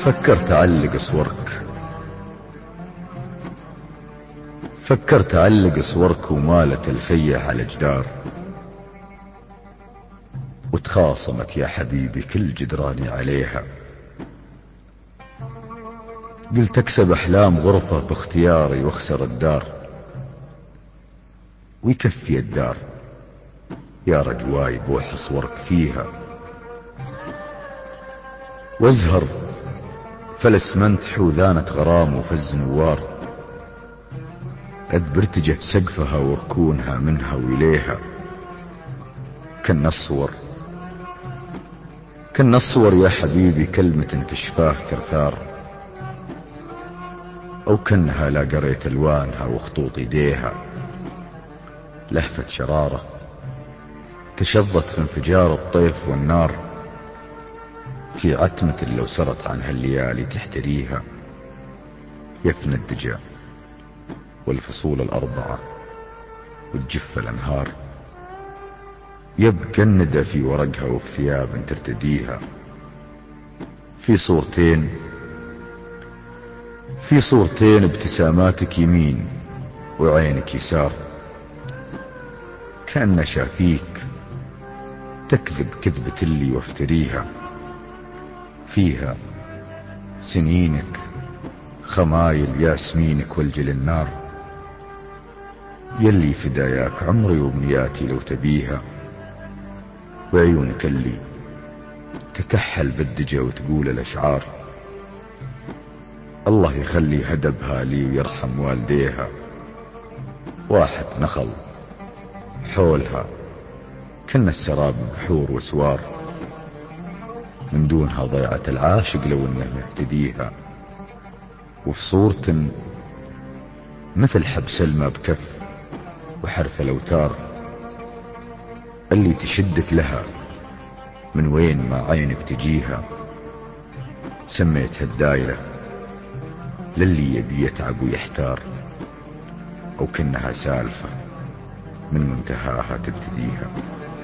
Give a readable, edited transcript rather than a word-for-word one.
فكرت أعلق صورك، فكرت أعلق صورك ومالت الفية على جدار، وتخاصمت يا حبيبي كل جدراني عليها. قلت أكسب أحلام غرفة باختياري واخسر الدار، ويكفي الدار يا رجواي بوح صورك فيها. وازهر فالاسمنت حوذانة غرام وفز نوار، قد برتجه سقفها وركونها منها وإليها. كنا الصور، كنا الصور يا حبيبي كلمة في شفاه ثرثار، أو كنها لا قريت ألوانها وخطوط يديها. لهفة شرارة تشظت في انفجار الطيف والنار، في عتمة لو سرت عنها الليالي تحتريها. يفنى الدجى والفصول الأربعة وتجف الأنهار، يبقى الندى في ورقها وفي ثياب ترتديها. في صورتين، في صورتين ابتساماتك يمين وعينك يسار، كأن شافيك تكذب كذبة اللي وافتريها. فيها سنينك خمايل ياسمينك والجل النار، يلي فداياك عمري وبنياتي لو تبيها. وعيونك اللي تكحل بالدجى وتقول الأشعار، الله يخلي هدبها لي ويرحم والديها. واحد نخل حولها كنا السراب بحور وسوار، من دونها ضيعة العاشق لو انه يهتديها. وفي صورة مثل حب سلمى بكف وحرث الأوتار، اللي تشدك لها من وين ما عينك تجيها. سميتها الدايرة للي يبي يتعب ويحتار، أو كنها سالفة من منتهاها تبتديها.